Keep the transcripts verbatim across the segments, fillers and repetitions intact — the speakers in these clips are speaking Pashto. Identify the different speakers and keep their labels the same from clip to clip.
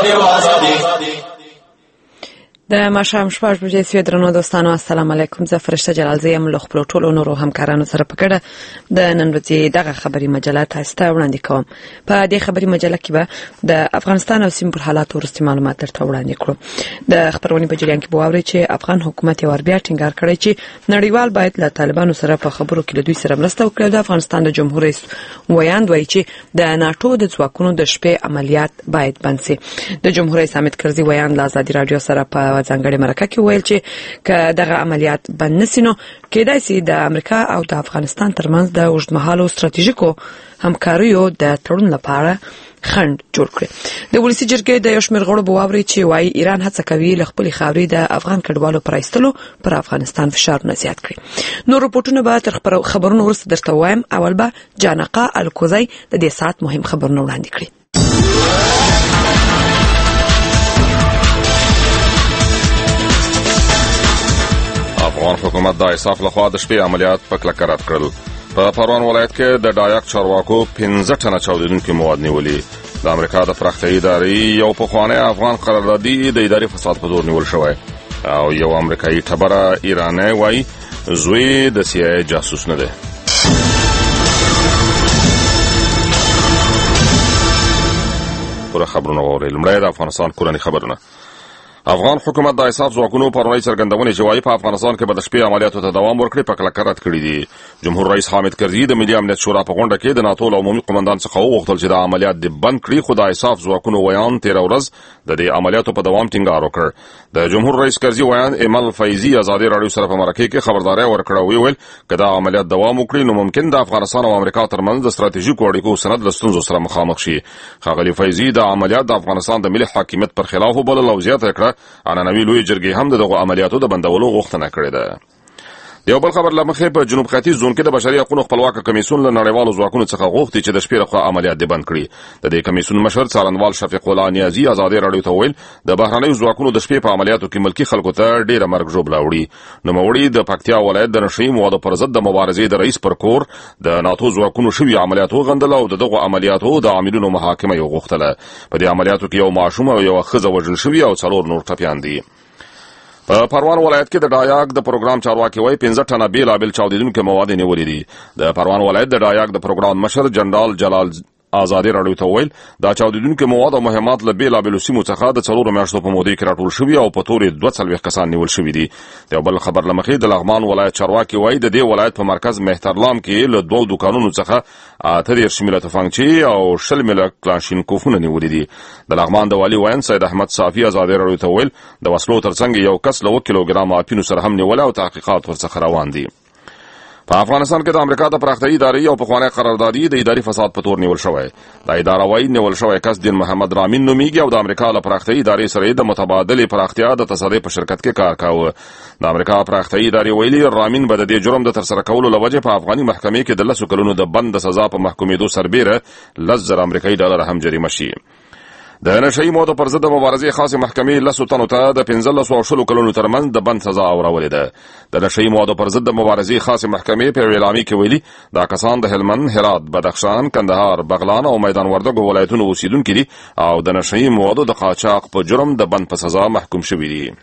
Speaker 1: رادیو آزادی.
Speaker 2: د ماښام شپږ بجې سوې درنو دوستانو السلام علیکم. زه فرشته جلالزی یم له خپلو ټولو نورو همکارانو سره په ګډه د نن ورځې دغه خبري مجله تاسو ته وړاندې کوم. په دې خبري مجله کې به د افغانستان او سیمې پر حالاتو وروستي معلومات درته وړاندې کړو. د خبرونې په جریان کې به واورئ چې افغان حکومت یو بیا ټینګار کړی چې نړیوال باید له طالبانو سره په خبرو کې له دوی سره مرسته وکړي. د افغانستان د جمهور رئیس ویاند وایي چې د ناتو د ځواکونو د شپې عملیات باید بند شي. د جمهور رئیس حامد کرزي ویاند له ازادي رادیو سره په ځانګړي مرکه کې ویل چې که دغه عملیات بند نشي نو کېدای شي د امریکا او د افغانستان ترمنځ د اوږدمهاله ستراتیژیکو همکاریو د تړون لپاره خنډ جوړ کړي. د ولسي جرګې د یو شمېر غړو به واوري چې وايي ایران هڅه کوي له خپلې خاورې د افغان کډوالو پر ایستلو پر افغانستان فشارونه زیات کړي. نور رپورټونه به تر خبرونو وروسته درته وایم. اول به جانقه الکوزی د دې ساعت مهم خبرونه وړاندې کړي.
Speaker 3: افغان حکومت د ایساف لخوا د شپې عملیات په کلکه رد کړل. په پروان ولایت کې د ډایاک چارواکو پنځه ټنه چاودېدونکي مواد نیولي. د امریکا د پراختیایي ادارې یو پخوانی افغان قراردادي د اداري فساد په دور نیول شوی او یو امریکایي ټبره ایرانی وایي زوی د سی آی ای جاسوس نه دی. پوره خبرونه واورئ. لومړی د افغانستان کورني خبرونه. افغان حکومت د ایساف ځواکونو پرونی څرګندونې چې وایي په افغانستان کې به د شپې عملیاتو ته دوام ورکړي په کلکه رد کړي دي. جمهور رئیس حامد کرزي د ملي امنیت شورا په غونډه کې د ناتو له عمومي قومندان څخه وغوښتل چې د عملیات دې بند کړي، خو د ایساف ځواکونو ویان تېره ورځ د دې عملیاتو په دوام ټینګار وکړ. د جمهور رئیس کرزي ویان ایمل فیضي ازادي رادیو سره په مرکه کې خبرداري ورکړه او ویل که دا عملیات دوام وکړي نو ممکن د افغانستان او امریکا ترمنځ د ستراتیژیکو اړیکو سند له ستونزو سره مخامخ شي. ښاغلي فیضي د عملیات د افغانستان د ملي حاکمیت پر خلاف وبلل او زیاته کړه عنعنوي لوی جرګې هم دغه عملیاتو د بندولو غوښتنه کړې ده. یو بل خبر لمخې په جنوب ختیځ زون کې د بشري حقوقو خپلواک کمیسیون له نړیوالو ځواکونو څخه غوښتي چې د شپې لخوا عملیات دې بند کړي. د دې کمیسیون مشر څارنوال شفیق الله نیازي ازادي رادیو ته ویل د بهرنیو ځواکونو د شپې په عملیاتو کې ملکی خلکو ته ډیره مرګ ژوبله وړي. نوموړي د پکتیا ولایت د نشئی موادو پر ضد د مبارزې د رئیس پر کور د ناتو ځواکونو شوي عملیاتو غندل او دغه عملیاتو د عاملینو محاکمه یو غوښتله. په دې عملیاتو کې یو ماشوم او یو ښځه وژل شوي او څلور نور ټپیان دي. په پروان ولایت کې د ډایاک د پروګرام چارواکي وایي پنځه ټنه بیلابیل چاودېدونکي مواد نیولي دي. د پروان ولایت د ډایاک د پروګرام مشر جنرال جلال ازادي رادیو ته ویل دا چاودېدونکي مواد او مهمات له بیلابیلو سیمو څخه د څلورو میاشتو په موده کې راټول شوي او په تورې دوه څلوېښت کسان نیول شوي دي. د یو بل خبر له مخې د لغمان ولایت چارواکي وایي د دې ولایت په مرکز مهترلام کې له دوو دوکانونو څخه اته دېرش میله تفنګچې او شل میله کلاشینکوفونه نیولي دي. د لغمان د والي ویاند سید احمد صافي ازادي رادیو ته ویل د وسلو ترڅنګ یو کس له اوه کیلوګرام اپینو سره هم نیولی او تحقیقات ورڅخه روان دي. په افغانستان کې د امریکا د پراختیایي ادارې او پخوانی قراردادي د اداري فساد په تور نیول شوی. د اداره وایي نیول شوی کس دین محمد رامین نومیږي او د امریکا له پراختیایي ادارې سره د متبادلې پراختیا د تصادف په شرکت کې کار کاوه. د امریکا پراختیایي ادارې ویلي رامین به د دې جرم د ترسره کولو له وجې په افغاني محکمې کې د لسو کلونو د بند د سزا په محکومېدو سربیره لس زره امریکایي ډالر هم جریمه شي. د نشئی موادو پر ضد د مبارزې خاصې محکمې لسو تنو ته د پنځلسو او شلو کلونو ترمنځ د بند سزا اورولې ده. د نشئی موادو پر ضد د مبارزې خاصې محکمې په اعلامیه کې ویلي دا کسان د هلمند، هرات، بدخشان، کندهار، بغلان او میدان وردګو ولایتونو اوسیدونکي دي او د نشئی موادو د قاچاق په جرم د بند په سزا محکوم شوي دي.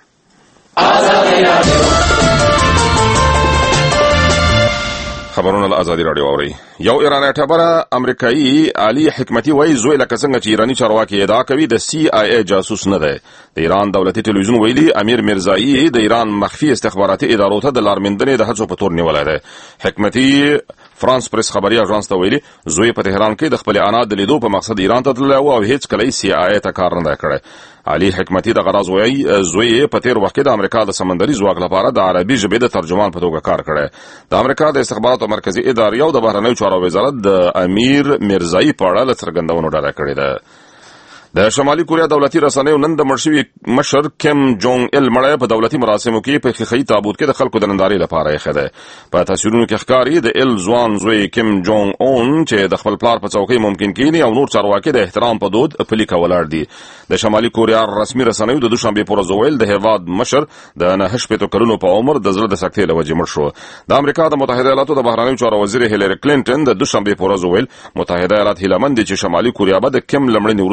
Speaker 3: خبرونه له ازادي رادیو اوري. یو ایرانی ټبره امریکایي علي حکمتي وایي زوی لکه څنګه چې ایرانی چارواکي ادعا کوي د سی آی ای جاسوس نه دی. د ایران دولتي ټلویزیون ویلي امیر میرزایی د ایران مخفي استخباراتي ادارو ته د لارمندنې د هڅو په تور نیولی دی. حکمتي فرانس پریس خبري اژانس ته ویلي زوی په تهران کې د خپل انا د لیدو په مقصد ایران ته تللی و او هیڅ کله سی آی ای ته کار نه دی کړی. علي حکمتي د غراز وایي زوی په تیر وخت کې د امریکا د سمندري ځواک لپاره د عربي ژبې د ترجمان په توګه کار کړی. د امریکا د استخباراتو مرکزي ادارې او د بهرنیو چارو وزارت د امیر میرزایی په اړه له څرګندونو ډډه کړې ده. د شمالي کوریا دولتي رسنیو نن د مړ شوي مشر کیم جونګ ال مړی په دولتي مراسمو کې په ښیښهیي تابوت کې د خلکو د نندارې لپاره ایښی دی. په تصویرونو کې ښکاري د ال ځوان زوی کیم جونګ اون چې د خپل پلار په څوکۍ ممکن کینی او نور چارواکي د احترام په دود پلي که ولاړ دي. د شمالي کوریا رسمي رسنیو د دوشنبې په ورځ ویل د هېواد مشر د نهه شپېتو کلونو په عمر د زړه د سکتې له وجې مړ شو. د امریکا د متحده ایالاتو د بهرنیو چارو وزیر هیلری کلینټن د دوشنبې په ورځ ویل متحده ایالات هیله مند دي چې شمالي کوریا به د کیم له مړینې وروسته د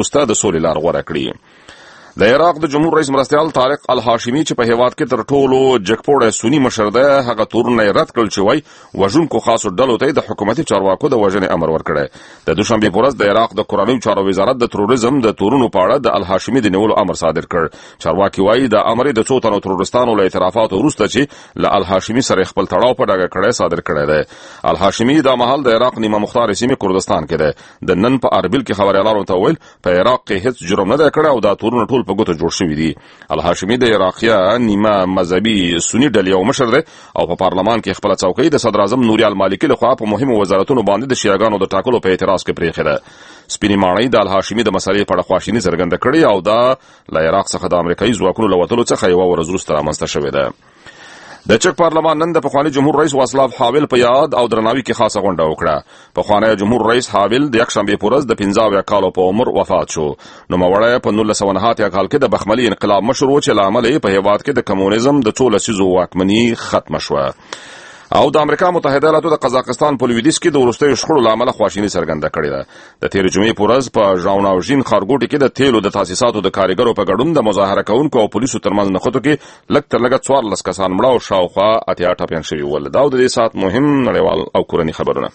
Speaker 3: سولې لار غوره کړي. د عراق د جمهور رئیس مرستیال طارق الهاشمي چې په هیواد کې تر ټولو جګپوړی سني مشر دی هغه تورونه یې رد کړل چې وایي وژونکو خاصو ډلو ته د حکومتي چارواکو د وژنې امر ورکړی. د دوشنبې په ورځ د عراق د کورنیو چارو وزارت د تروریزم د تورونو په اړه د الهاشمي د نیولو امر صادر کړ. چارواکي وایي د امر د څو تنو ترورستانو له اعترافاتو وروسته چې له الهاشمي سره خپل تړاو په ډاګه کړی صادر کړی دی. الهاشمي دا مهال د عراق نیمه مختار سیمې کردستان کې دی. د نن په اربیل کې خبريالانو ته ویل په عراق کې هیڅ جرم نه دی کړی او دا تورونه ټول په ګوتو جوړ شوي دي. الهاشمي د عراقیه نیمه مذهبي سني ډلې یو مشر دی او په پارلمان کې خپل څوکۍ د صدر اعظم نوري المالکي لخوا په مهمو وزارتونو باندې د شیعاګانو د ټاکلو په اعتراض کې پریښې ده. سپینې ماڼۍ د الهاشمي د مسلې په اړه خواشیني څرګنده کړې او دا له عراق څخه د امریکایي ځواکونو له وتلو څخه یوه ورځ وروسته رامنځته شوې ده. د چک پارلمان نن د پخواني جمهور رئیس واصلاف حاول په یاد او درناوي کې خاصه غونډه وکړه. پخوانی جمهور رئیس حاول د یکشنبې په ورځ د پنځه اویا کالو په عمر وفات شو. نوموړی په نولس سوه نهه اتیا کال کې د بخملي انقلاب مشر و چې له امله یې په هېواد کې د کمونیزم د څو لسیزو واکمني ختمه شوه. او د امریکا متحده ایالاتو د قزاقستان په لویدیځ کې د وروستیو شخړو له امله خواشیني څرګنده کړې ده. د تېرې جمعې په ورځ په ژاوناوژین ښارګوټي کې د تیلو د تاسیساتو د کارګرو په ګډون د مظاهره کوونکو او پولیسو ترمنځ نښتو کې لږ تر لږه څوارلس کسان مړه او شاوخوا اتیا ټپیان شوي ول. دا د دې ساعت مهم نړیوال او کورني خبرونه.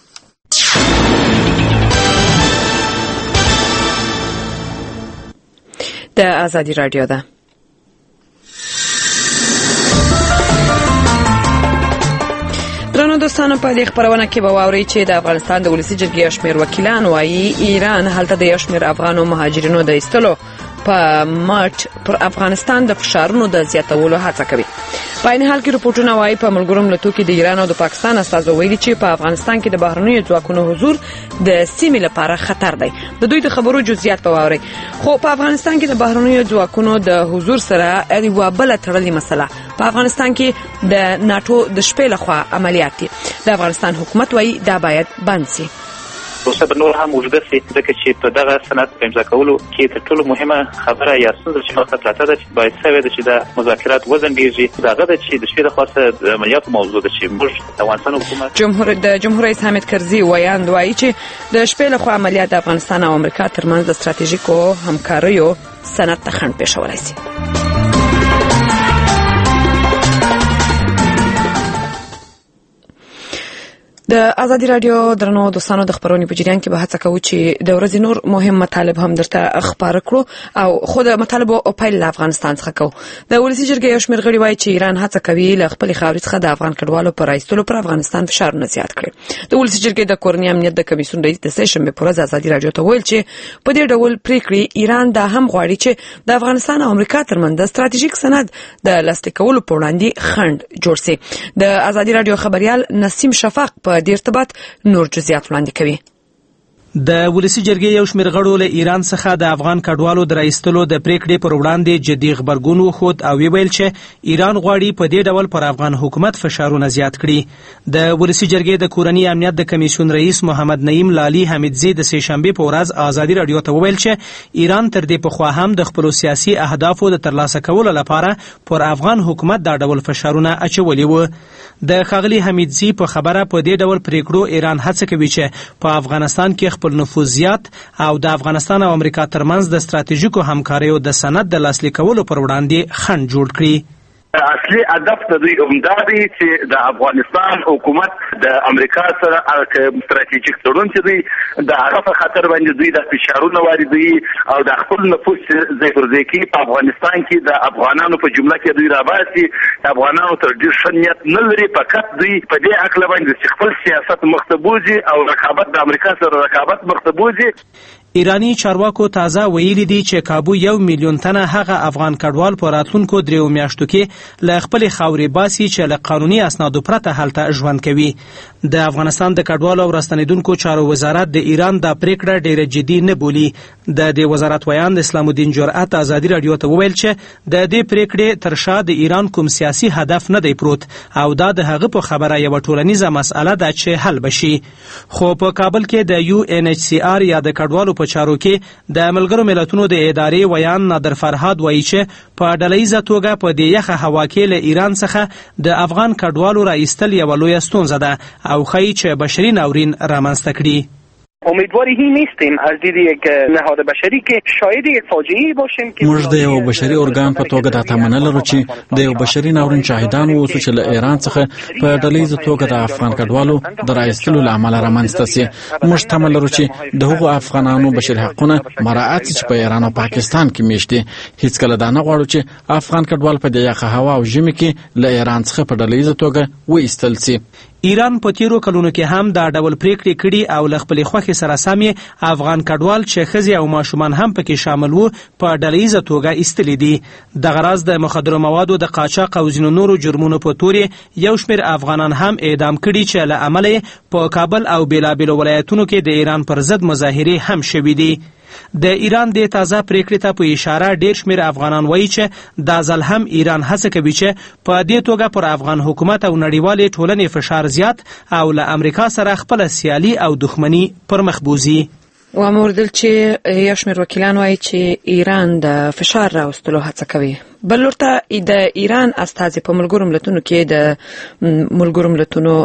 Speaker 2: د ازادي راډیو ده. درنو دوستانو په دې خبرونه کې به واورئ چې د افغانستان د ولسي جرګې شمېر وکیلان وایي ایران هلته د یو شمېر افغانو مهاجرینو د ایستلو په مټ پر افغانستان د فشارونو د زیاتولو هڅه کوي. په عین حال کې رپورټونه وایي په ملګرو ملتونو کې د ایران او د پاکستان استازو ویلي چې په افغانستان کې د بهرنیو ځواکونو حضور د سیمې لپاره خطر دی. د دوی د خبرو جزئیات به واورئ. خو په افغانستان کې د بهرنیو ځواکونو د حضور سره یوه بله تړلې مسله په افغانستان کې د ناتو د شپې لخوا عملیات دي. د افغانستان حکومت وایي دا باید بند شي.
Speaker 1: روسه به نور هم اوږده سي ځکه چې په دغه سند په امضا کولو کې تر ټولو مهمه خبره یا ستونزه چې مخته پراته ده چې باید شوې ده چې د مذاکرات وځنډېږي. دغه ده چې د شپې لخوا څه د عملیاتو موضوع ده چې موږ د افغانستان حکومت
Speaker 2: جمهور د جمهور رئیس حامد کرزي ویاند وایي چې د شپې لخوا عملیات د افغانستان او امریکا ترمنځ د ستراتیژیکو همکاریو سند ته خنډ پېښولی سي. د ازادي راډیو درنو دوستانو د خبرونې په جریان کې به هڅه کوو چې د ورځې نور مهم مطالب هم درته خبر کړو او خود مطالب او پیل له افغانستان څخه کوو. د ولسي جرګې یو شمېر غړي وایي چې ایران هڅه کوي له خپل خاورې څخه د افغان کډوالو پر ایستلو پر افغانستان فشارونه زیات کړي. د ولسي جرګې د کورني امنیت د کمیسیون رئیس د سه شنبې په ورځ ازادي راډیو ته ویل چې په دې ډول پریکړې ایران دا هم غواړي چې د افغانستان او امریکا ترمنځ د ستراتیژیک سند د لاسلیک کولو په وړاندې خنډ جوړ شي. د ازادي راډیو خبريال نسیم شفاق په دې ارتباط نور جزئیات وړاندې کوي.
Speaker 4: د ولسي جرګې یو شمېر غړو له ایران څخه د افغان کډوالو د راایستلو د پریکړې پر وړاندې جدي غبرګون وښود او ویل چې ایران غواړي په دې ډول پر افغان حکومت فشارونه زیات کړي. د ولسي جرګې د کورني امنیت د کمیسیون رئیس محمد نعیم لالي حمیدزي د سه شنبې په ورځ ازادي راډیو ته وویل چې ایران تر دې پخوا هم د خپل سیاسي اهدافو د ترلاسه کولو لپاره پر افغان حکومت دا ډول فشارونه اچولي وو. د ښاغلي حمیدزي په خبره په دې ډول پریکړو ایران هڅه کوي چې په افغانستان کې خپل نفوذ زیات او د افغانستان او امریکا ترمنځ د ستراتیژیکو همکاریو د سند د لاسلیک کولو پر وړاندې خنډ جوړ کړي.
Speaker 5: اصلي هدف د دوی همدا دی چې د افغانستان حکومت د امریکا سره ستراتیژیک تړون چې دوی د هغه په خاطر باندې دوی د فشارونو واردوي او د خپل نفوذ ځای پر ځای کوي. په افغانستان کې د افغانانو په جمله کې دوی راباسي. د افغانانو تر ډېر ښه نیت نه لري، فقط دوی په دې عقله باندې چې خپل سیاست مخته بوځي او رقابت د امریکا سره رقابت مخته بوځي.
Speaker 4: ایرانی چارواکو تازه ویلي دي چې کابو یو میلیون تنه هغه افغان کډوال په راتلونکو دریو میاشتو کې له خپل خاورې باسي چې له قانوني اسنادو پرته هلته ژوند کوي. د افغانستان د کډوالو او راستنیدونکو چارو وزارت د ایران دا پریکړه ډیره جدي نه بولي. د دې وزارت ویاند اسلام الدین جرأت ازادي راډیو ته وویل چې د دې پریکړې تر شا د ایران کوم سیاسي هدف نه دی پروت او دا د هغه په خبره یو ټولنیزه مسأله ده چې حل بشي. خو په کابل کې د یو ان ایچ سی آر یا د کډوالو په چارو کې د ملګرو ملتونو د ادارې ویان نادر فرهاد وایي چې په ډلهیزه توګه په دې یخه هوا کې له ایران څخه د افغان کډوالو را ایستل یوه لویه ستونزه ده او ښایي چې بشري ناورین رامنځته کړي.
Speaker 6: امیدواری هی نیستیم از دید یک نهاد بشری که شاهد یک فاجعه‌ای باشیم که
Speaker 7: موږ د یو بشري ارګان په توګه د تمنه لرو چې د یو بشري ناورین شاهدان اوسو چې له ایران څخه په ډلهییزه توګه د افغان کډوالو د راایستلو له امله رامنځته سي. موږ تمه لرو چې د هغو افغانانو بشري حقونه مراعات شي چې په ایران او پاکستان کې میشت دي. هیڅکله دا نه غواړو چې افغان کډوال په دې یخه هوا او ژمي کې له ایران څخه په ډلهییزه توګه وایستل سي.
Speaker 4: ایران په تیرو کلونو کې هم دا ډول پریکړې کړي او له خپلې خوښې سره سم افغان کډوال چې ښځې او ماشومان هم پکې شامل وو په ډلهییزه توګه ایستلي دي. دغه راز د مخدرو موادو د قاچاق او ځینو نورو جرمونو په تورې یو شمېر افغانان هم اعدام کړي چې له امله په کابل او بېلابېلو ولایتونو کې د ایران پر ضد مظاهرې هم شوي دي. د ایران د تازه پریکړې ته په اشاره ډیر شمېر افغانان وایي چې دا ځل هم ایران هڅه کوي چې په دې توګه پر افغان حکومت او نړیوالې ټولنې فشار زیات او له امریکا سره خپله سیالي او دښمني پر مخ بوځي.
Speaker 2: وموردل چې یو شمېر وکیلان وایي چې ایران د فشار راوستلو هڅه کوي. بل لورته د ایران استازي په ملګرو ملتونو کې د ملګرو ملتونو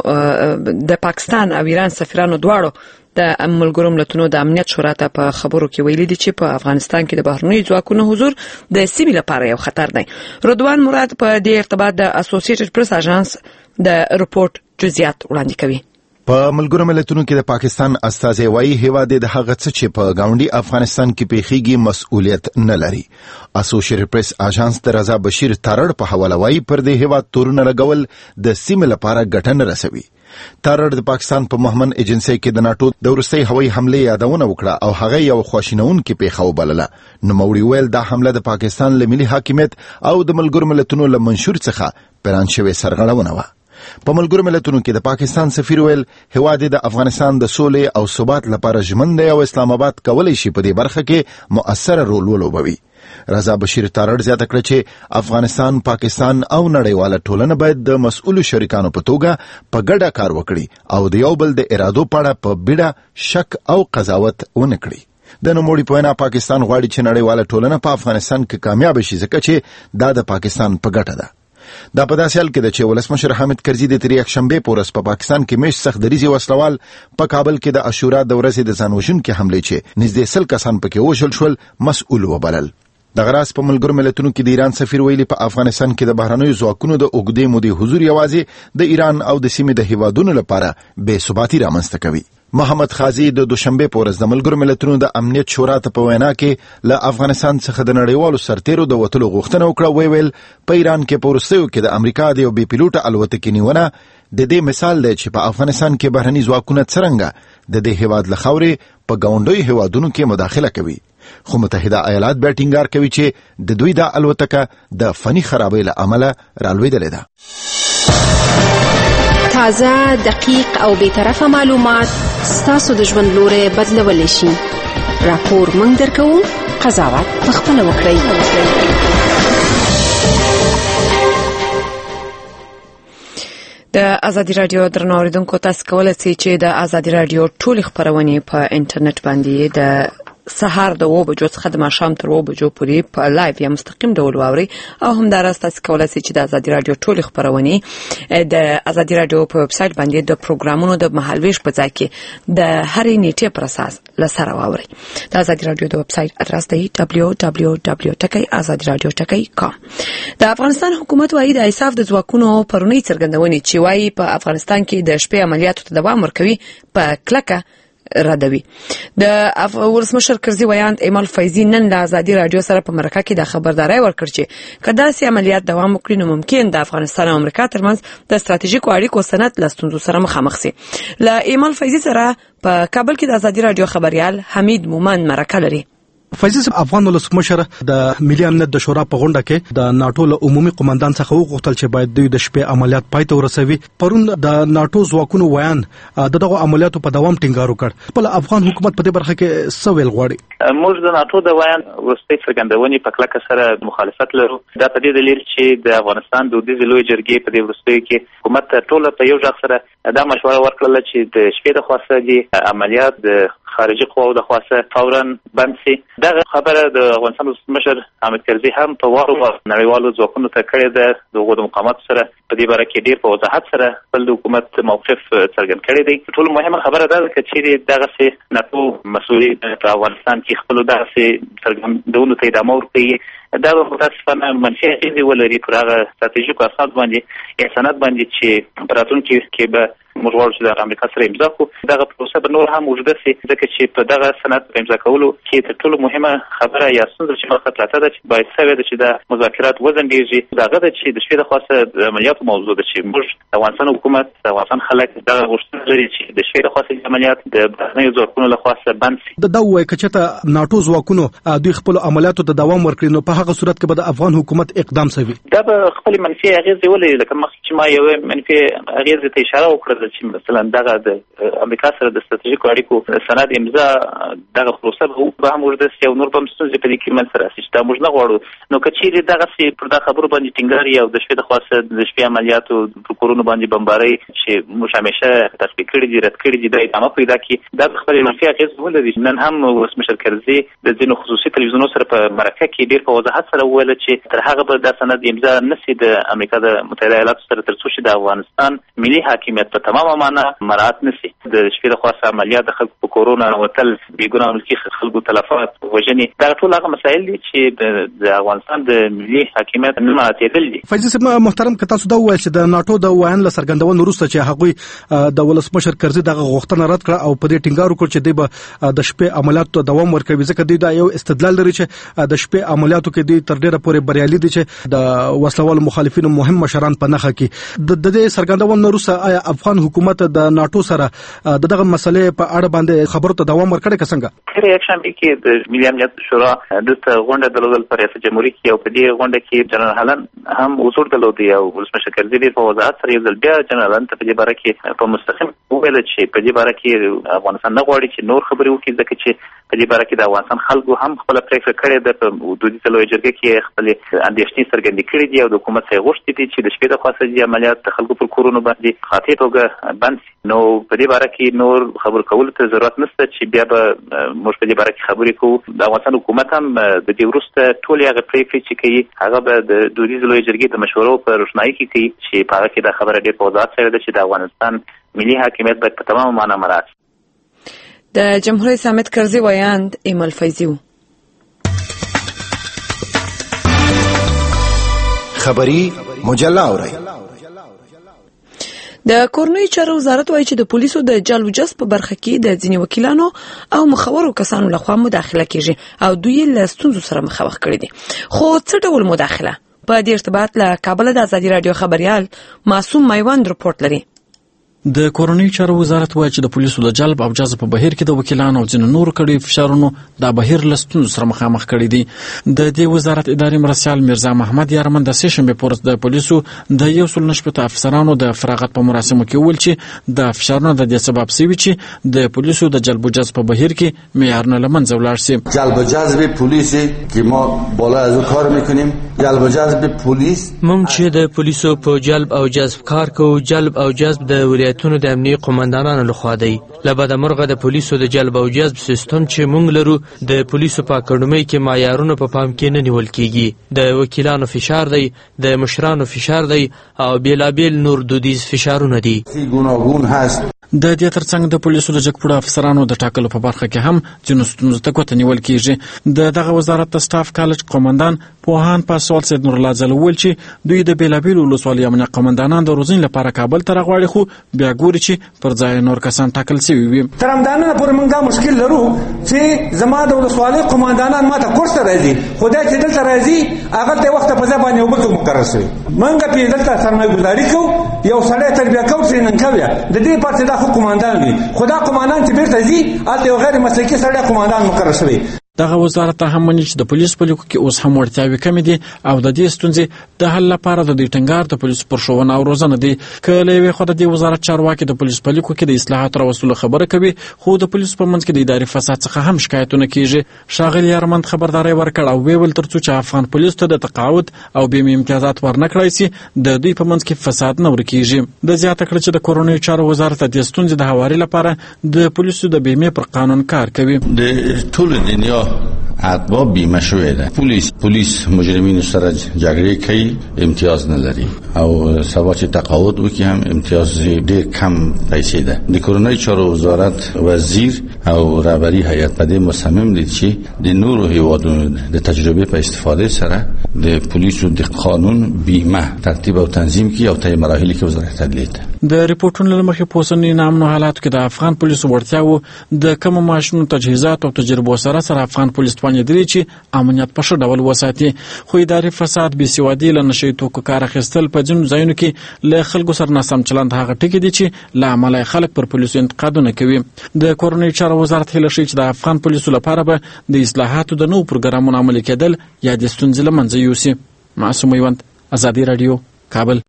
Speaker 2: د پاکستان او ایران سفیرانو دواړو د ملګرو ملتونو د امنیت شورا ته په خبرو کې ویلي دي چې په افغانستان کې د بهرنیو ځواکونو حضور د سیمې لپاره یو خطر دی. رضوان مراد په دې ارتباط د اسوسییټډ پریس اژانس د رپورټ جزئیات وړاندې کوي.
Speaker 8: په ملګرو ملتونو کې د پاکستان استازي وایي هیواد د هغه څه چې په گاونډي افغانستان کې پیښیږي مسؤلیت نه لري. اسوسییټډ پریس اژانس د رضا بشیر تارړ په حواله وایي پر دې هیواد تورونه لګول د سیمې لپاره ګټه نه رسوي. تارړ د پاکستان په مهمن ایجنسی کې د ناتو د وروستۍ هوایي حملې یادونه وکړه او هغه یو خواشینونکې پیښه وبلله. نوموړي ویل دا حمله د پاکستان له ملي حاکمیت او د ملګرو ملتونو له منشور څخه پلان شوې سرغړونه وه. په ملګرو ملتونو کې د پاکستان سفیر ویل هیواد د افغانستان د سولې او ثبات لپاره ژمن دی او اسلام آباد کولی شي په دې برخه کې مؤثره رول ولوبوي. رضا بشیر تارړ زیاته کړه چې افغانستان، پاکستان او نړیواله ټولنه باید د مسؤلو شریکانو په توګه په ګډه کار وکړي او د یو بل د ارادو په اړه په بیړه شک او قضاوت ونه کړي. د نوموړي په وینا پاکستان غواړي چې نړیواله ټولنه په افغانستان کې کامیاب شي ځکه چې دا د پاکستان په ګټه ده. دا په داسې حال کې ده چې ولسمشر حامد کرزي د تېرې یکشنبې په ورځ په پاکستان کې میشت سخت دریځي وسلوال په کابل کې د عاشورا د ورځې د ځان وژونکې حملې چې نږدې سل کسان پکې وژل شول مسؤل وبلل. دغه راز په ملګرو ملتونو کې د ایران سفیر ویلي په افغانستان کې د بهرنیو ځواکونو د اوږدې مودې حضور یوازې د ایران او د سیمې د هیوادونو لپاره بې ثباتي رامنځته کوي. محمد خازي د دوشنبه په ورځ د ملګرو ملتونو د امنیت شورا ته په وینا کې له افغانستان څخه د نړیوالو سرتیرو د وتلو غوښتنه وکړه. وی ویل په ایران کې په وروستیو کې د امریکا د یو بې پیلوټه الوتکې نیونه د دې مثال دی چې په افغانستان کې بهرني ځواکونه څرنګه د دې هیواد له خاورې په ګاونډیو هیوادونو کې مداخله کوي. خو متحده ایالات بیا ټینګار کوي چې د دوی د الوتکه د فني خرابۍ له امله رالوېدلې ده.
Speaker 9: تازه، دقیق او بی‌طرفه معلومات ستاسو د ژوند لوري بدلولی شي. راپور موږ درکوو، قضاوت پخپله وکړئ.
Speaker 2: د ازادي رادیو درنو اوریدونکو تاسو کولای شئ چې د ازادي رادیو ټول خبرونه په انټرنیټ باندې د سهار د اوه بجو څخه د ماښام تر اوه بجو پورې په لایو یا مستقیم ډول واوري او همداراز تاسو کولای شئ چې د ازادي رادیو ټول خبرونه د ازادي رادیو په ویب سټ باندې د پروګرامونو د مهالويش په ځای کې د هرې نیټه پر اساس لسره واوري. د ازادي رادیو د ویب سټ ادرس دی دبلیو دبلیو دبلیو ټکی ازادي رادیو ټکی کام. د افغانستان حکومت وايي د ایساف د ځواکونو پرونی څرګندونې چې وايي په افغانستان کې د شپې عملیاتو ته دوام ورکوي په کلکه ردوي. د ولسمشر کرزي ویاند ایمل فیضی نن د ازادي رادیو سره په مرکه کې د خبرداري ورکړ چې کله چې عملیات دوام وکړي نو ممکن د افغانستان او امریکا ترمنځ د ستراتیژیکو اړیکو سند لستونزو سره مخامخ شي. ل ایمل فیضی سره په کابل کې د ازادي رادیو خبريال حمید مومن مرکه لري.
Speaker 10: فیضی افغان ولسمشر د ملي امنیت د شورا په غونډه کې د ناتو له عمومي قومندان څخه وغوښتل چې باید دوی د شپې عملیات پای ته ورسوي. پرون د ناتو ځواکونو ویان دغه عملیاتو په دوام ټینګار وکړ. په افغان حکومت په دې برخه کې څه ویل غواړي؟
Speaker 1: موږ د ناتو د ویان وروستۍ څرګندونې په کلکه سره مخالفت لرو. دا په دې دلیل چې د افغانستان دودیزې لویې جرګې په دې وروستیو کې حکومت ټول په یو ځای سره دا مشوره ورکړله چې د شپې د خوا دي عملیات د خارجي قواو د خاصه فورا بند شي. دغه خبره د افغانستان ولسمشر حامد کرزي هم په وار وار نړیوالو ځواکونو ته کړې ده. د هغو د مقاماتو سره په دې باره کې ډېر په وضاحت سره خپل د حکومت موقف څرګند کړی دی. ټول مهمه خبره ده چې چیرې دغسې ناټو مسؤلین په افغانستان کې خپلو دغسې څرګندونو ته ادامه ورکوي، دا به متاسفانه منفي اغېزې ولري پر هغه ستراتیژیکو اسناد باندې احسانات باندې چې په راتلونکي کې به موږ غواړو چې د امریکا سره امضا کړو. دغه پروسه به نور هم اوږده سي، ځکه چې په دغه سند په امضا کولو کې تر ټولو مهمه خبره یا ستونزه چې مخه پرته ده چې باید سوې ده چې د مذاکرات وځنډېږي. دغه ده چې د شپې د خاصه د عملیاتو موضوع ده چې موږ د افغانستان حکومت د افغانستان خلک دغه غوښتنه لري چې د شپې د خاصه عملیات د بهرنیو ځواکونو له خوا بند سي.
Speaker 10: دا وایي که چېرته ناټو ځواکونو دوی خپلو عملیاتو ته دوام ورکړي نو په هغه صورت کې به د افغان حکومت اقدام سوي.
Speaker 1: دا به خپلې منفي اغېزې ولري، لکه مخکې چې ما یوې منفي اغېزې ته اشاره وکړه چې مثلا دغه د امریکا سره د ستراتیژیکو اړیکو سند امضا دغه پروسه به هم اوږده سي او نور به هم ستونزې په دې کې منځته راسي چې دا موږ نه غواړو. نو که چیرې دغسې پر دا خبرو باندې ټینګار وي او د شپې د خوا د شپې عملیاتو په کورونو باندې بمبارۍ چې موږ همیشه تطبیق کړي دي رد کړي دي دا ادامه پیدا کړي، دا به خپلې منفي اغېزې ولري. نن هم ولسمشر کرزي د ځینو خصوصي تلویزیونونو سره په مرکه کې ډېر په وضاحت سره وویل چې تر هغه به دا سند امضا نه سي د امریکا د متحده ایالاتو سره تر څو چې د افغانستان ملي حاکمیت په تمامه معنا مراعات نه سي. د شپې د خوا عملیات د خلکو په کورونه وتل، بېګناه ملکي خلکو تلفات، وژنې، دا ټول هغه مسایل دي چې د افغانستان د ملي حاکمیت نه مراعاتېدل دي.
Speaker 10: فیضي صاحب محترم، که تاسو دا ووایئ چې د ناټو د ویان له څرګندونې وروسته چې هغوی د ولسمشر کرزي دغه غوښتنه رد کړه او په دې ټینګار وکړ چې دوی به د شپې عملیاتو ته دوام ورکوي، ځکه دوی دا یو استدلال لري چې د شپې عملیاتو کې دوی تر ډېره پورې بریالي دي چې د وسلوالو مخالفینو مهم مشران په نښه کړي. د دې څرګندونې وروسته آیا افغان حکومت د ناټو سره د دغه مسلې په اړه باندې خبرو ته دوام ورکړی که څنګه؟
Speaker 1: تېره یکشنبې کې د ملي امنیت شورا دلته غونډه درلودل په ریاست جمهوري کې او په دې غونډه کې جنرال هالن هم حضور درلود او ولسمشر کرزي ډېر په وضاحت سره یو ځل بیا جنرال هالن ته په دې باره کې په مستقیم وویل چې په دې باره کې افغانستان نه غواړي چې نور خبرې وکړي، ځکه چې په دې باره کې د افغانستان خلکو هم خپله پرېکړه کړې ده. په دودیزه لویه جرګه کې خپلې اندېښنې څرګندې کړې دي او د حکومت څخه یې غوښتي دي چې د شپې د خوا سجي عملیات د خلکو پر کورونو باندې قاطع توګه بند سي. نو په دې باره کې نور خبرو کولو ته ضرورت نشته چې بیا به موږ په دې باره کې خبرې کوو. د افغانستان حکومت هم د دې وروسته ټولې هغه پرېکړې چې کوي هغه به د دودیزې لویې جرګې د مشورو په روښنایي کې کوي چې په هغه کې دا خبره ډېر په وضاحت شوې ده چې د افغانستان ملي حاکمیت باید په تمامه معنا مراعات.
Speaker 2: د جمهوریت رئیس حامد کرزي ویاند ایمل فیضي و.
Speaker 8: خبری مجله اورئ.
Speaker 2: د کورنۍ چارو وزارت وایي چې د پولیسو د جلب جذب په برخه کې د ځینې وکیلانو او مخورو کسانو لخوا مداخله کیږي او دوی له ستونزو سره مخامخ کړي دي. خو څه ډول مداخله؟ په دې ارتباط له کابل د ازادي رادیو خبريال معصوم میوند رپورټ لري.
Speaker 7: د کورنۍ چارو وزارت وایي چې د پولیسو د جلب او جذب په بهیر کې د وکیلانو او ځینو نورو کړي فشارونو دا بهیر له ستونزو سره مخامخ کړي دي. د دې وزارت اداري مرستیال میرزا محمد یارمن د سه شنبې په ورځ د پولیسو د یو سل نشپته افسرانو د فراغت په مراسمو کې وویل چې د فشارونو د دې سبب شوی چې د پولیسو د جلب او جذب په بهیر کې معیارونه له منځه ولاړ شي.
Speaker 11: جلب و جذب پلیسی که ما بالا از اون کار میکنیم، جلب و جذب پلیس
Speaker 12: موږ چې د پولیسو په جلب او جذب کار کوو، جلب او جذب د ولایتونو د امنیتي قومندانانو لخوا دی. لبد مرغه د پولیسو د جلب او جذب سیستم چې موږ لرو د پولیسو په اکاډمۍ کې معیارونه په پام کې نه نیول کیږي. د وکیلانو فشار دی، د مشرانو فشار دی او بیلابیل نور دودیز فشارونه دي.
Speaker 11: گوناگون هست.
Speaker 7: د دې ترڅنګ د پولیسو د جګپړو افسرانو د ټاکلو په برخه کې هم ځینو ستونزو ته ګوته نیول کیږي. د دغه وزارت د سټاف کالج قومندان پوهان پاسوال سید نور الله ځل وویل چې دوی د بیلابیلو ولسوالۍ امنیت قومندانان د روزنې لپاره کابل ته راغواړي، خو بیا ګوري چې پر ځای نور کسان ټاکل شوي وي.
Speaker 13: تر همدانه پورې موږ دا مشکل لرو چې زما د ولسوالۍ قومندانان ماته کورس ته راځي، خو دا چې دلته راځي هغه ته وخت په ځای باندې یو بل مقرر شوی. موږ په دلته سرمایه‌ګذاري کوو، یو سړی تربیه کوو چې نن کوي د دې پاتې دا قومندان دي، خدا قومندان چې بیرته ځي هلته یو غیر مسلکي سړی قومندان مقرر شوی.
Speaker 7: دغه وزارت هم مني چې د پولیس په لیکو کې اوس هم وړتیاوې کمې دي او د دې ستونزې د حل لپاره د دې ټینګار د پولیسو پر ښوونه او روزنه دی. که له یوې خوا د دې وزارت چارواکي د پولیسو په لیکو کې د اصلاحاتو راوستلو خبره کوي، خو د پولیسو په منځ کې د اداري فساد څخه هم شکایتونه کیږي. ښاغلي ارمند خبرداری ورکړ او ویل تر څو چې افغان پولیسو ته د تقاعد او بیمې امتیازات ورنکړای شي د دوی په منځ کې فساد نه ورکیږي. د زیاته کړ چې د کورنیو چارو وزارت د ستونزې د هواري لپاره د پولیسو د بیمې پر قانون کار کوي.
Speaker 11: د ټول دنیا اتباع بیمه شوی ده. پولیس پولیس مجرمین سره جګړه کوي، امتیاز نه لري او سبا چې تقاعد وکي هم امتیاز ډیر کم پیسې ده. د کورنیو چارو وزارت وزیر او رهبری هیئت په دې مصمم دي چې د نورو هیوادونو د تجربه په استفاده سره د پولیسو د قانون بیمه ترتیب او تنظیم کی او طی مراحل کې وزارت عدلیه ده.
Speaker 7: د ریپورتونو لمخې په اوسنیو نامنو حالاتو کې د افغان پولیسو وړتیاوو د کم ماشینو تجهیزات او تجربو سره سره افغان پولیس توانیدلی چې امنیت په ښه ډول وساتي، خو اداري فساد، بېسوادي، له نشهیي توکو کار اخیستل په ځینو ځایونو کې له خلکو سره ناسم چلند هغه ټکي دي چې له امله خلک پر پولیسو انتقادونه کوي. د کورنیو چارو وزارت هیله ښیي چې د افغان پولیسو لپاره به د اصلاحاتو د نوو پروګرامونو عملي کېدل یا د ستونزې له منځه یوسي. معصوم میوند، ازادي راډیو، کابل.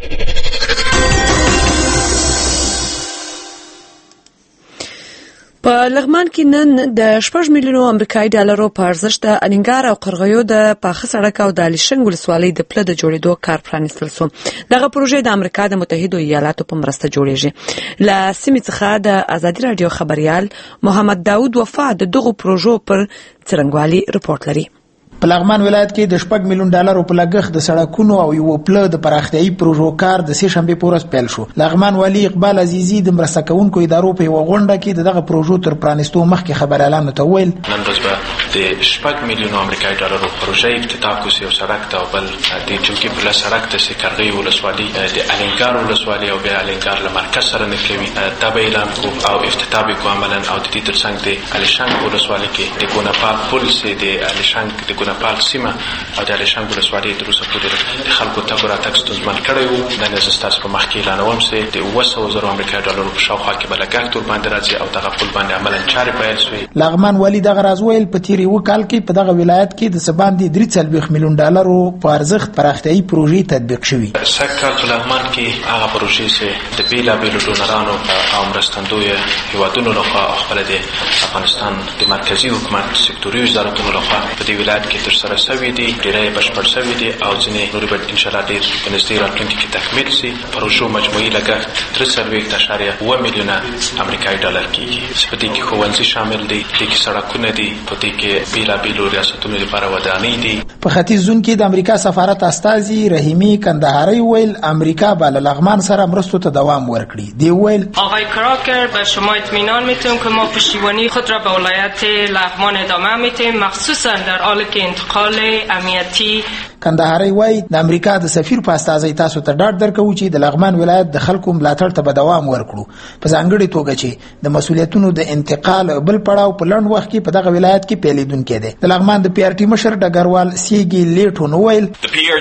Speaker 2: په لغمان کې نن د شپږ میلیونو امریکایي ډالرو په ارزښت د الینګار او قرغیو د پاخه سړک او د الیشنګ ولسوالۍ د پله د جوړېدو کار پرانیستل شو. دغه پروژې د امریکا د متحدو ایالاتو په مرسته جوړیږي. له سیمې څخه د ازادي راډیو خبريال محمد داوود وفا د دغو پروژو پر څرنګوالي رپورټ لري.
Speaker 14: په لغمان ولایت کې د شپږ میلیون ډالرو په لګښت د سړکونو او یو پله د پراختیايي پروژو کار د سې شنبې په ورځ پیل شو. لغمان والی اقبال عزیزي د مرسته کوونکو ادارو په یوه غونډه کې دغه پروژو تر پرانیستو مخکې خبريالانو ته وویل
Speaker 15: نن ورځ به د شپږ میلیونو امریکایي ډالرو پروژې افتتاح کوي او سړک ته بل د چوکي په سړک ته سکرغي ولسوالۍ د الینګار ولسوالۍ او بیا الینګار له مرکز سره نښلوي. دا به اعلان کو او افتتاح وکړو عملاً او د دې ترڅنګ د الیشنګ ولسوالۍ کې د ګوناپال پل سي د الیشنګ د ګوناپال سیمه او د الیشنګ ولسوالۍ د روسه پورې د خلکو تګ راتګ ستونزمن کړی وو. د نن ستاسو په مخ کې اعلانوم چې د اوه سوه زره امریکایي ډالرو په شاوخوا کې به لګښت ورباندې راځي او دغه پل باندې عملاً چارې پیل شوې.
Speaker 14: لغمان والی دغه راز ویل په تیر یو کال کې په دغه ولایت کې د سباندې درې څلوېښت میلیون ډالرو په ارزښت پراختیايي پروژې تطبیق شوې.
Speaker 15: سږکال په لغمان کې هغه پروژې چې د بېلابېلو ډونرانو او مرستندویه هیوادونو لخوا او خپله د افغانستان د مرکزي حکومت سکتوري وزارتونو لخوا په دې ولایت کې ترسره شوي دي، ډېری بشپړ شوي دي او ځینې نورې به انشاءالله ډېر په نږدې راتلونکي کې تکمیل سي. پروژو مجموعي لګښت درې څلوېښت اعشاریه اوه میلیونه امریکایي ډالر کېږي. په دې کې ښوونځي شامل دي، په دې کې سړکونه دي، په دې کې بېلابېلو ریاستونو لپاره ودانۍ دي.
Speaker 14: په ختیځ زون کې د امریکا سفارت استازي رحیمي کندهاري ویل امریکا به له لغمان سره مرستو ته دوام ورکړي. دی ویل
Speaker 16: آقای کراکر به شما اطمینان میتونم که ما پشتیبانی خود را به ولایت لغمان ادامه میدیم، مخصوصا در حالی که انتقال امنیتی.
Speaker 14: کندهاري وایي د امریکا د سفیر په استازي تاسو ته ډاډ درکوي چې د لغمان ولایت د خلکو ملاتړ ته به دوام ورکړو، په ځانګړي توګه چې د مسولیتونو د انتقال بل پړاو په لنډ وخت کې په دغه ولایت کې پیلېدونکی دی. د لغمان د پی آر ټي مشر ډګروال سیګي لیټو نو ویل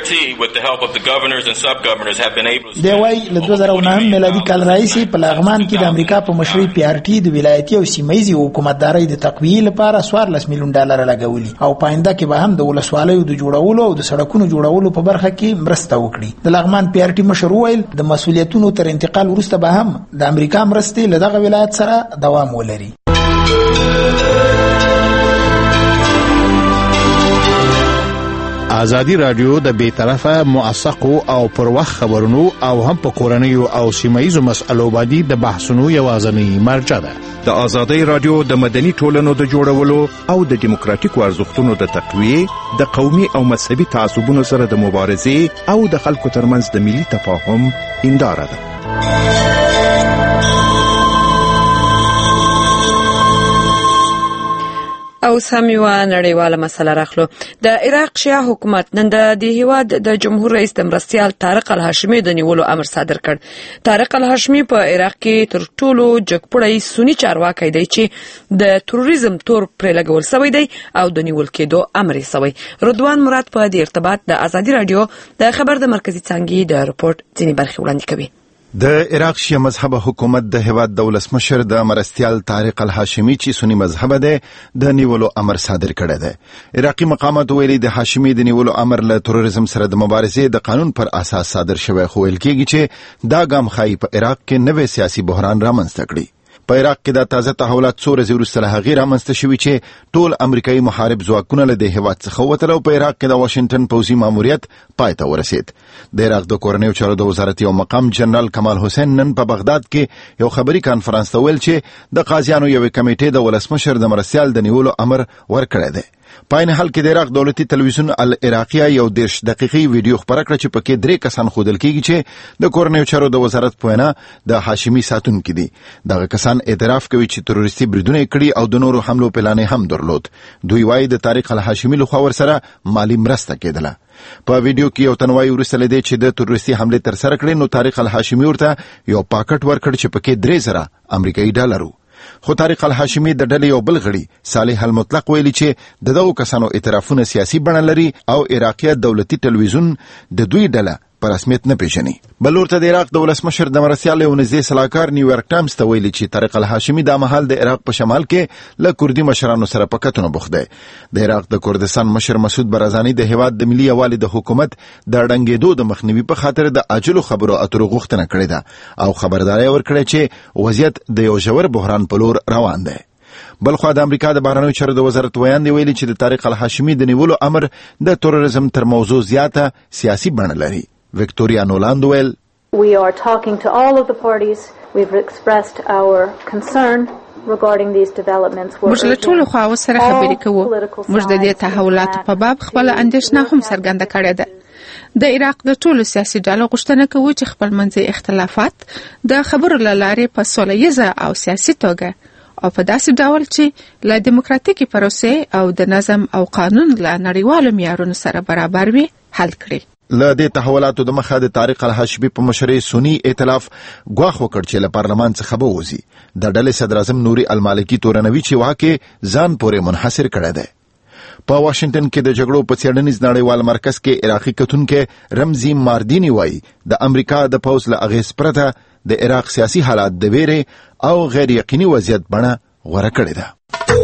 Speaker 14: دی وایي له دوه زره نهم میلادي کال راهیسې په لغمان کې د امریکا په مشرۍ پی آر ټي د ولایتي او سیمهیزې حکومتدارۍ د تقویې لپاره څوارلس میلیون ډالر لګولي او په آینده کې به هم د ولسوالیو د جوړولو او د سړکونو جوړولو په برخه کې مرسته وکړي. د لغمان پی آر ټي مشر ویل د مسولیتونو تر انتقال وروسته به هم د امریکا مرستې له دغه ولایت سره دوام ولري.
Speaker 8: ازادي رادیو د بې طرفه موثقو او پر وخت خبرونو او هم په کورنیو او سیمایي مسألو باندې د بحثونو یوازنی مرجع ده.
Speaker 17: د ازادي رادیو د مدني ټولنو د جوړولو او د دیموکراتیکو ارزښتونو د تقویې، د قومي او مذهبي تعصبونو سره د مبارزې او د خلکو ترمنځ د ملي تفاهم هنداره ده.
Speaker 2: او سم یو نړیواله مسله راخلو. د عراق شیعه حکومت نن د دې هیواد د جمهور رئیس د مرستیال طارق الهاشمي د نیولو امر صادر کړ. طارق الهاشمي په عراق کې تر ټولو جګپړی سنی چارواکي دی چې د تروریزم تور پر لګول شوی دی او د نیول کېدو امر یې شوی. رضوان مراد په دې ارتباط د ازادي رادیو د خبر د مرکزی څنګه د رپورت ځینې برخې وړاندې کوي.
Speaker 8: د عراق شیعه مذهب حکومت د هیواد د ولسمشر د مرستیال طارق الهاشمي چې سنی مذهب ده د نیولو امر صادر کړی دی. عراقي مقامات ویلي د هاشمي د نیولو امر له تروریزم سره د مبارزې د قانون پر اساس صادر شوی، خو ویل کېږي چې دا ګام ښایي په عراق کې نوې سیاسي بحران رامنځته کړي. په عراق کې د تازه تحولات څو ورځې وروسته له هغې رامنځته شوي چې ټول امریکایي محارب ځواکونه له دې هېواد څخه ووتل او په عراق کې د واشنګټن پوځي ماموریت پای ته ورسېد. د عراق د کورنیو چارو د وزارت یو مقام جنرال کمال حسین نن په بغداد کې یو خبري کانفرنس ته ویل چې د قاضیانو یوې کمیټې د ولسمشر د مرستیال د نیولو امر ورکړی دی. په عین حال کې د عراق دولتي تلویزیون العراقیه یو دېرش دقیقې ویډیو خپره کړه چې پکې درې کسان ښودل کېږي چې د کورنیو چارو د وزارت په وینا د هاشمي ساتونکي دي. دغه کسان اعتراف کوي چې تروریستي بریدونه یې کړي او د نورو حملو پلان هم درلود. دوی وایي د طارق الهاشمي لخوا ورسره مالي مرسته کېدله. په ویډیو کې یو تن وایي وروسته له دې چې د تروریستي حملې ترسره کړې نو طارق الهاشمي ورته یو پاکټ ورکړ چې پکې درې زره امریکایي ډالر. خو طارق الهاشمي د ډلې یو بل غړي صالح المطلق ویلي چې د دغو کسانو اعترافونه سیاسي بڼه لري او عراقیه دولتي تلویزیون د دوی ډله په رسمیت نه پیژني. بل ورته د عراق د ولسمشر د مرستیال یو نږدې سلاکار نیویارک ټایمز ته ویلي چې طارق الهاشمي دا مهال د عراق په شمال کې له کردي مشرانو سره په کتنو بوخت دی. د عراق د کردستان مشر مسعود برزاني د هیواد د ملي یوالي د حکومت د ړنګېدو د مخنیوي په خاطر د عاجلو خبرو اترو غوښتنه کړې ده او خبرداری ورکړې چې وضعیت د یو ژور بحران په لور روان دی. بلخوا د امریکا د بهرنیو چارو د وزارت ویاند ویلي چې د طارق الهاشمي د نیولو امر د تروریزم تر موضوع زیاته سیاسي بڼه لري. وکټوریا نولاند ویل
Speaker 18: We are talking to all of the parties. We've expressed our concern regarding these developments.
Speaker 19: موږ له ټولو خواو سره خبرې کوو. موږ د دې تحولاتو په باب خپل اندېښنه هم څرګنده کړې ده. د عراق د ټولو سیاسي ډلو غوښتنه کوي چې خپل منځي اختلافات د خبرو له لارې په سوله ییزه او سیاسي توګه او په داسې ډول چې له دیموکراتیکي پروسې او د نظم او قانون له نړیوالو معیارونو سره برابر وي حل کړي.
Speaker 8: له دې تحولاتو د مخه د طارق الهاشمي په مشرۍ سنی ائتلاف ګواښ وکړ چې له پارلمان څخه به ووځي. د ډلې صدر اعظم نوري المالکي تورنوي چې واکې ځان پورې منحصر کړی دی. په واشنګټن کې د جګړو په څېړنیز نړیوال مرکز کې عراقي کتونکي رمزي ماردینی وایي د امریکا د پوځ له اغېز پرته د عراق سیاسي حالات د ویرې او غیر یقیني وضعیت بڼه غوره کړې ده.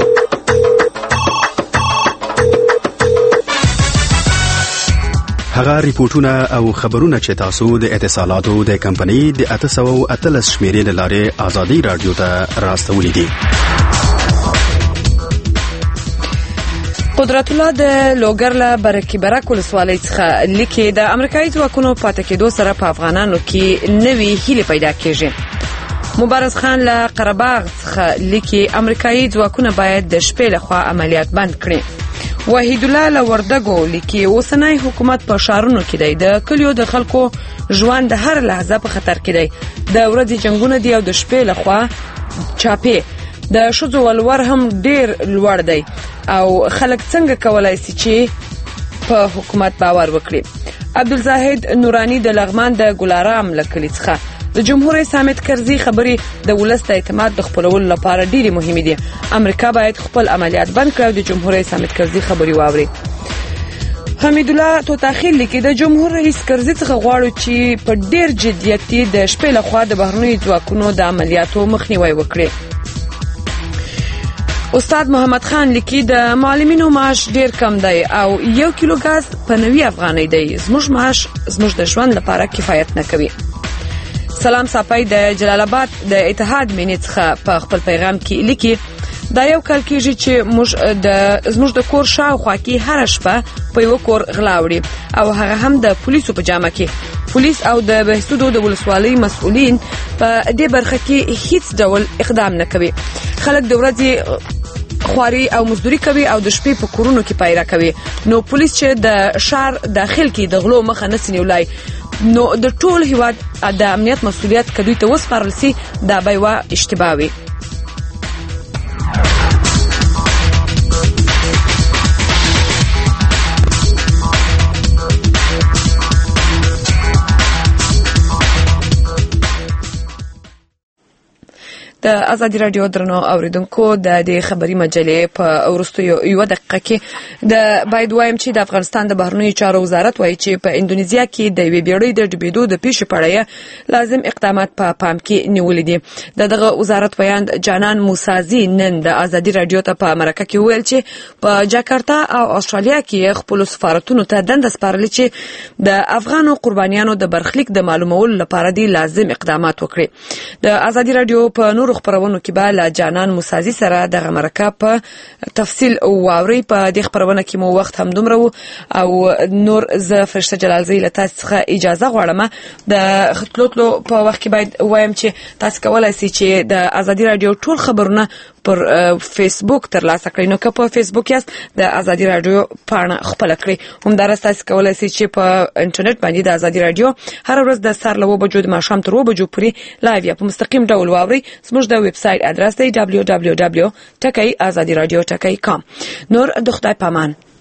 Speaker 20: هغه ریپورتونه او خبرونه چې تاسو د اتصالاتو د کمپنۍ د اته سوه اتلس شمیرې له لارې ازادي رادیو ته راستولي دي.
Speaker 2: قدرت الله د لوګر له برکي برک ولسوالۍ څخه لیکي د امریکایي ځواکونو پاتې کېدو سره په افغانانو کې نوې هیلې پیدا کېږي. مبارز خان له قرهباغ څخه لیکي امریکایي ځواکونه باید د شپې لخوا عملیات بند کړي. وحید الله له وردګو لیکي اوسنی حکومت په ښارونو کې دی، د کلیو د خلکو ژوند د هر لحظه په خطر کې دی. د ورځې جنګونه دي او د شپې لخوا چاپې د ښځو ولور هم ډیر لوړ دی او خلک څنګه کولای شي چې په حکومت باور وکړي. عبدالزاهد نورانی د لغمان د ګلارام له کلي څخه د جمهور رئیس حامد کرزي خبري د ولس د اعتماد د خپلولو لپاره ډېرې مهمې دي. امریکا باید خپل عملیات بند کړي او د جمهور رئیس حامد کرزي خبري واوري. حمید الله توتاخیل لیکي د جمهور رئیس کرزي څخه غواړو چې په ډېر جدیت د شپې لخوا د بهرنیو ځواکونو د عملیاتو مخنیوي وکړي. استاد محمد خان لیکي د معلمینو معاش ډیر کم دی او یو کیلو غاز په نوي افغانۍ دی. زموږ معاش زموږ د ژوند لپاره کفایت نه کوي. سلام صافی د جلال آباد د اتحاد مینې څخه په خپل پیغام کې لیکي دا یو کال کېږي چې موږ د زموږ د کور شاوخوا کې هره شپه په یو کور غلا وړي او هغه هم د پولیسو په جامه کې. پولیس او د بهسودو د ولسوالۍ مسؤلین په دې برخه کې هیڅ ډول اقدام نه کوي. خلک د ورځې خواري او مزدوري کوي او د شپې په کورونو کې پایره کوي. نو پولیس چې د شهر داخل کې د غلو مخه نه نیولای نو د ټول هیواد د امنیت مسؤلیت کدوې ته وسپارل سي دا به یوه اشتباه وي. د ازادي رادیو درنو اوریدونکو د دې خبري مجلې په ورستو یو دقیقه کې د باید وایم چې د افغانستان د بهرنیو چارو وزارت وایي چې په اندونیزیا کې د یوې بیړۍ د ډوبېدو د پیښې په اړه لازم اقدامات په پام کې نیولې دي. د دغه وزارت ویاند جانان موسازي نن د ازادي رادیو ته په مرکه کې ویل چې په جاکارتا او استرالیا کې خپل سفارتونو ته دنده سپارلې چې د افغانو قربانیانو د برخلیک د معلومولو لپاره دي لازم اقدامات وکړي. د ازادي رادیو په نورو خبرونو کې به له جانان موسازي سره دغه مرکه په تفصیل واوري. په دې خبرونه کې مو وخت هم دومره و او نور زه فرشته جلالزی له تاسو څخه اجازه غواړم. د خپلوتلو په وخت کې باید وایم چې تاسو کولای شئ چې د ازادي رادیو ټول خبرونه پر فیسبوک ترلاسه کړئ. نو که په فیسبوک یاست د ازادي رادیو پاڼه خپل کړئ. همدارس تاسو کولای شئ چې په انټرنیټ باندې د ازادي رادیو هر ورځ د سهار له اوه بجو د ماښام تر اوه بجو پورې لایو یا په مستقیم ډول واورئ. زموږ د ویب سایټ ادرس دی دبلیو دبلیو دبلیو ټکی ازادي رادیو ټکی کام. نور د خدای پامان.